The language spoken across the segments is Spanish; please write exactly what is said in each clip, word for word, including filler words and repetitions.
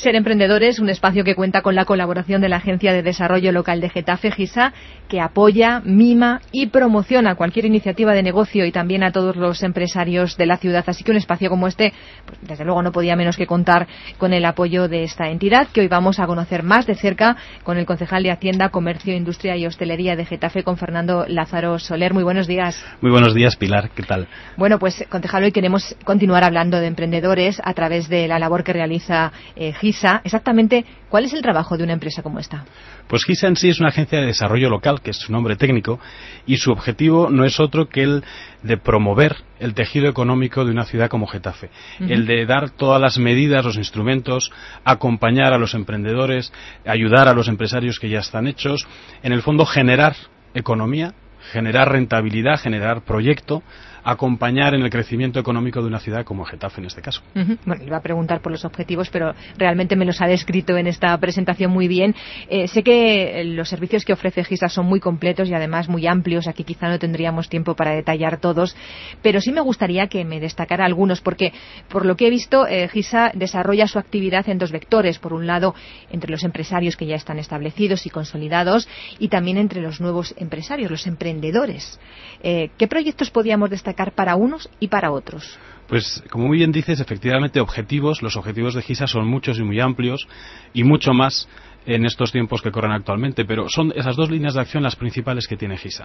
Ser Emprendedores, un espacio que cuenta con la colaboración de la Agencia de Desarrollo Local de Getafe, GISA, que apoya, mima y promociona cualquier iniciativa de negocio y también a todos los empresarios de la ciudad. Así que un espacio como este, pues, desde luego no podía menos que contar con el apoyo de esta entidad, que hoy vamos a conocer más de cerca con el concejal de Hacienda, Comercio, Industria y Hostelería de Getafe, con Fernando Lázaro Soler. Muy buenos días. Muy buenos días, Pilar. ¿Qué tal? Bueno, pues, concejal, hoy queremos continuar hablando de emprendedores a través de la labor que realiza eh, GISA. Exactamente, ¿cuál es el trabajo de una empresa como esta? Pues GISA en sí es una agencia de desarrollo local, que es su nombre técnico, y su objetivo no es otro que el de promover el tejido económico de una ciudad como Getafe. Uh-huh. El de dar todas las medidas, los instrumentos, acompañar a los emprendedores, ayudar a los empresarios que ya están hechos, en el fondo generar economía, generar rentabilidad, generar proyecto, acompañar en el crecimiento económico de una ciudad como Getafe en este caso. Uh-huh. Bueno, le iba a preguntar por los objetivos, pero realmente me los ha descrito en esta presentación muy bien. Eh, sé que los servicios que ofrece GISA son muy completos y además muy amplios. Aquí quizá no tendríamos tiempo para detallar todos, pero sí me gustaría que me destacara algunos, porque por lo que he visto, eh, GISA desarrolla su actividad en dos vectores. Por un lado, entre los empresarios que ya están establecidos y consolidados, y también entre los nuevos empresarios, los emprendedores. Eh, ¿Qué proyectos podíamos destacar para unos y para otros? Pues, como muy bien dices, efectivamente, objetivos, los objetivos de GISA son muchos y muy amplios, y mucho más en estos tiempos que corren actualmente, pero son esas dos líneas de acción las principales que tiene GISA.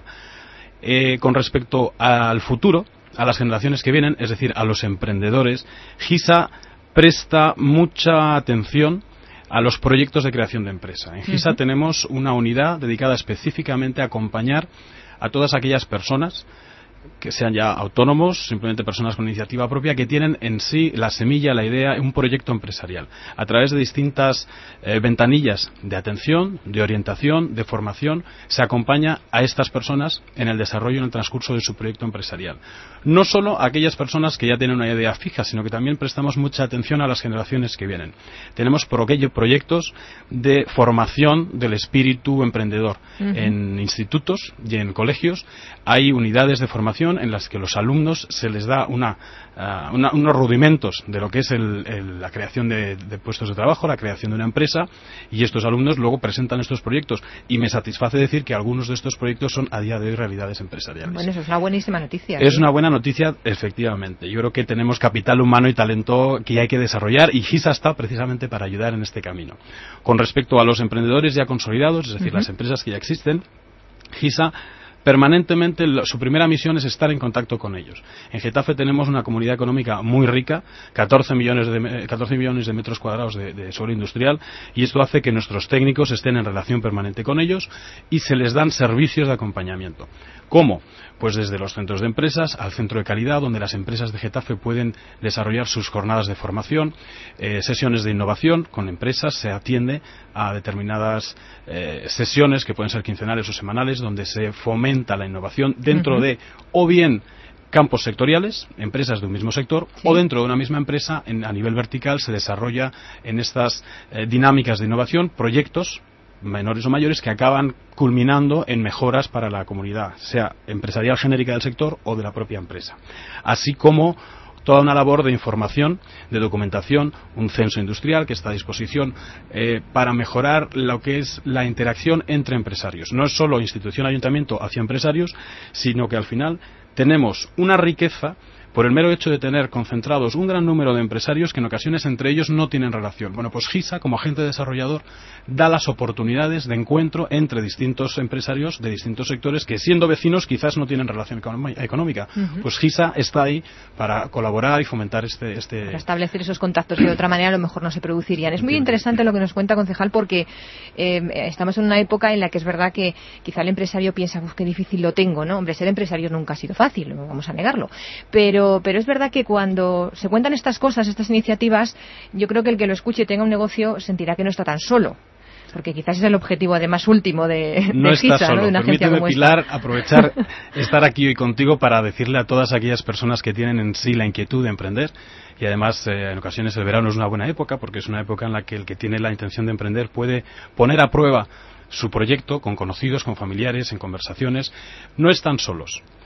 Eh, con respecto al futuro, a las generaciones que vienen, es decir, a los emprendedores, GISA presta mucha atención a los proyectos de creación de empresa. En GISA uh-huh. tenemos una unidad dedicada específicamente a acompañar a todas aquellas personas que sean ya autónomos, simplemente personas con iniciativa propia, que tienen en sí la semilla, la idea, un proyecto empresarial. A través de distintas eh, ventanillas de atención, de orientación, de formación, se acompaña a estas personas en el desarrollo, en el transcurso de su proyecto empresarial. No solo a aquellas personas que ya tienen una idea fija, sino que también prestamos mucha atención a las generaciones que vienen. Tenemos por aquello proyectos de formación del espíritu emprendedor. Uh-huh. En institutos y en colegios hay unidades de formación en las que los alumnos se les da una, uh, una, unos rudimentos de lo que es el, el, la creación de, de puestos de trabajo, la creación de una empresa, y estos alumnos luego presentan estos proyectos, y me satisface decir que algunos de estos proyectos son a día de hoy realidades empresariales. Bueno, eso es una buenísima noticia. Es ¿sí? una buena noticia, efectivamente. Yo creo que tenemos capital humano y talento que hay que desarrollar, y GISA está precisamente para ayudar en este camino. Con respecto a los emprendedores ya consolidados, es decir, uh-huh. las empresas que ya existen, GISA permanentemente, su primera misión es estar en contacto con ellos. En Getafe tenemos una comunidad económica muy rica, catorce millones de, catorce millones de metros cuadrados de, de suelo industrial, y esto hace que nuestros técnicos estén en relación permanente con ellos y se les dan servicios de acompañamiento. ¿Cómo? Pues desde los centros de empresas al centro de calidad, donde las empresas de Getafe pueden desarrollar sus jornadas de formación, eh, sesiones de innovación con empresas, se atiende a determinadas eh, sesiones que pueden ser quincenales o semanales, donde se fomenta la innovación dentro uh-huh. de, o bien campos sectoriales, empresas de un mismo sector, sí. o dentro de una misma empresa, en, a nivel vertical, se desarrolla en estas eh, dinámicas de innovación proyectos menores o mayores que acaban culminando en mejoras para la comunidad, sea empresarial genérica del sector o de la propia empresa. Así como toda una labor de información, de documentación, un censo industrial que está a disposición eh, para mejorar lo que es la interacción entre empresarios. No es solo institución-ayuntamiento hacia empresarios, sino que al final tenemos una riqueza por el mero hecho de tener concentrados un gran número de empresarios que en ocasiones entre ellos no tienen relación. Bueno, pues GISA, como agente desarrollador, da las oportunidades de encuentro entre distintos empresarios de distintos sectores que, siendo vecinos, quizás no tienen relación económica. Uh-huh. Pues GISA está ahí para colaborar y fomentar este... este... Para establecer esos contactos que de otra manera a lo mejor no se producirían. Es muy interesante lo que nos cuenta, concejal, porque eh, estamos en una época en la que es verdad que quizá el empresario piensa, uff, qué difícil lo tengo, ¿no? Hombre, ser empresario nunca ha sido fácil, no vamos a negarlo. Pero Pero es verdad que cuando se cuentan estas cosas, estas iniciativas, yo creo que el que lo escuche y tenga un negocio sentirá que no está tan solo. Porque quizás es el objetivo, además, último de, no de GISA, solo. ¿no? De una agencia como Pilar, esta. aprovechar estar aquí hoy contigo para decirle a todas aquellas personas que tienen en sí la inquietud de emprender, y además eh, en ocasiones el verano es una buena época, porque es una época en la que el que tiene la intención de emprender puede poner a prueba su proyecto con conocidos, con familiares, en conversaciones. No están solos.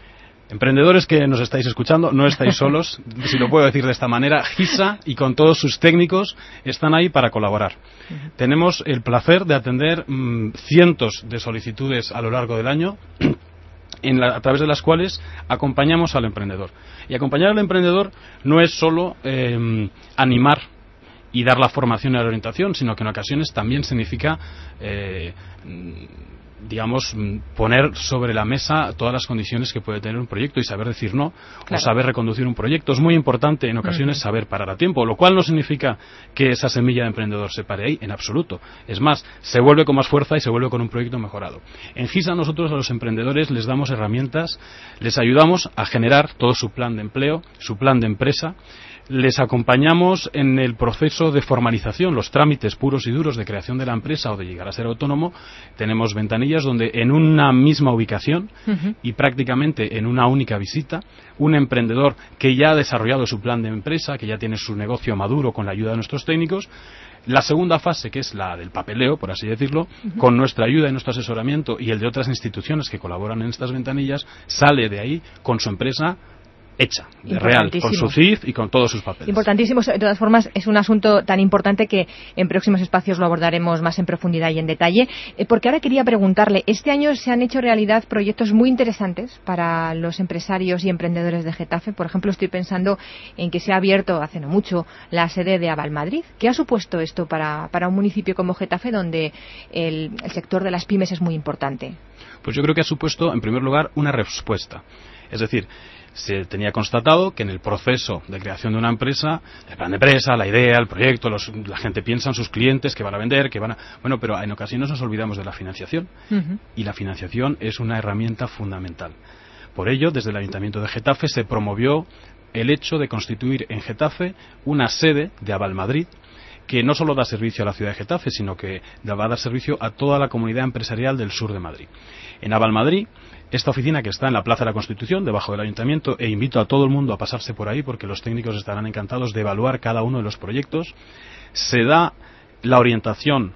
Emprendedores que nos estáis escuchando, no estáis solos, si lo puedo decir de esta manera. GISA y con todos sus técnicos están ahí para colaborar. Uh-huh. Tenemos el placer de atender mmm, cientos de solicitudes a lo largo del año, en la, a través de las cuales acompañamos al emprendedor. Y acompañar al emprendedor no es solo eh, animar y dar la formación y la orientación, sino que en ocasiones también significa eh, digamos, poner sobre la mesa todas las condiciones que puede tener un proyecto y saber decir no, claro, o saber reconducir un proyecto. Es muy importante en ocasiones uh-huh. saber parar a tiempo, lo cual no significa que esa semilla de emprendedor se pare ahí, en absoluto. Es más, se vuelve con más fuerza y se vuelve con un proyecto mejorado. En GISA nosotros a los emprendedores les damos herramientas, les ayudamos a generar todo su plan de empleo, su plan de empresa. Les acompañamos en el proceso de formalización, los trámites puros y duros de creación de la empresa o de llegar a ser autónomo. Tenemos ventanillas donde en una misma ubicación uh-huh. y prácticamente en una única visita, un emprendedor que ya ha desarrollado su plan de empresa, que ya tiene su negocio maduro con la ayuda de nuestros técnicos, la segunda fase, que es la del papeleo, por así decirlo, uh-huh. con nuestra ayuda y nuestro asesoramiento y el de otras instituciones que colaboran en estas ventanillas, sale de ahí con su empresa hecha, de real, con su C I F y con todos sus papeles. Importantísimo. De todas formas, es un asunto tan importante que en próximos espacios lo abordaremos más en profundidad y en detalle, eh, porque ahora quería preguntarle, este año se han hecho realidad proyectos muy interesantes para los empresarios y emprendedores de Getafe. Por ejemplo, estoy pensando en que se ha abierto hace no mucho la sede de Avalmadrid. ¿Qué ha supuesto esto para, para un municipio como Getafe, donde el, el sector de las pymes es muy importante? Pues yo creo que ha supuesto, en primer lugar, una respuesta. Es decir, se tenía constatado que en el proceso de creación de una empresa, el plan de empresa, la idea, el proyecto, los, la gente piensa en sus clientes, que van a vender, que van a... Bueno, pero en ocasiones nos olvidamos de la financiación. Uh-huh. Y la financiación es una herramienta fundamental. Por ello, desde el Ayuntamiento de Getafe se promovió el hecho de constituir en Getafe una sede de Avalmadrid, que no solo da servicio a la ciudad de Getafe, sino que va a dar servicio a toda la comunidad empresarial del sur de Madrid. En Avalmadrid, esta oficina, que está en la Plaza de la Constitución, debajo del Ayuntamiento, e invito a todo el mundo a pasarse por ahí porque los técnicos estarán encantados de evaluar cada uno de los proyectos, se da la orientación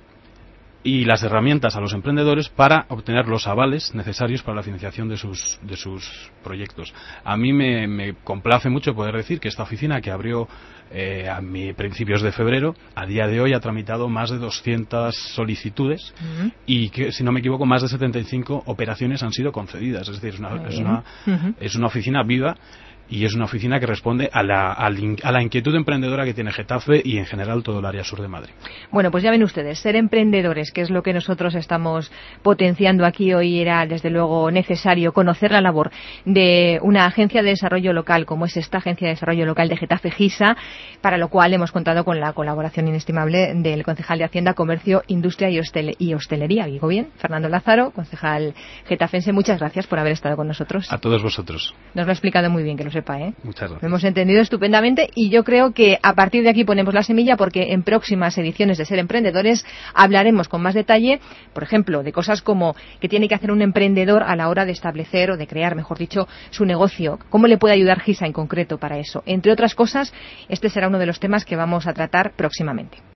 y las herramientas a los emprendedores para obtener los avales necesarios para la financiación de sus, de sus proyectos. A mí me, me complace mucho poder decir que esta oficina, que abrió eh, a mi principios de febrero, a día de hoy ha tramitado más de doscientas solicitudes uh-huh. y que, si no me equivoco, más de setenta y cinco operaciones han sido concedidas. Es decir, es una, es una, uh-huh. es una oficina viva. Y es una oficina que responde a la, a la inquietud emprendedora que tiene Getafe y en general todo el área sur de Madrid. Bueno, pues ya ven ustedes, ser emprendedores, que es lo que nosotros estamos potenciando aquí hoy, era desde luego necesario conocer la labor de una agencia de desarrollo local como es esta Agencia de Desarrollo Local de Getafe, GISA, para lo cual hemos contado con la colaboración inestimable del concejal de Hacienda, Comercio, Industria y, Hostel- y Hostelería. ¿Digo bien? Fernando Lázaro, concejal getafense, muchas gracias por haber estado con nosotros. A todos vosotros. Nos lo ha explicado muy bien, que lo sepa, ¿eh? Muchas gracias. Lo hemos entendido estupendamente y yo creo que a partir de aquí ponemos la semilla, porque en próximas ediciones de Ser Emprendedores hablaremos con más detalle, por ejemplo, de cosas como qué tiene que hacer un emprendedor a la hora de establecer o de crear, mejor dicho, su negocio, cómo le puede ayudar GISA en concreto para eso. Entre otras cosas, este será uno de los temas que vamos a tratar próximamente.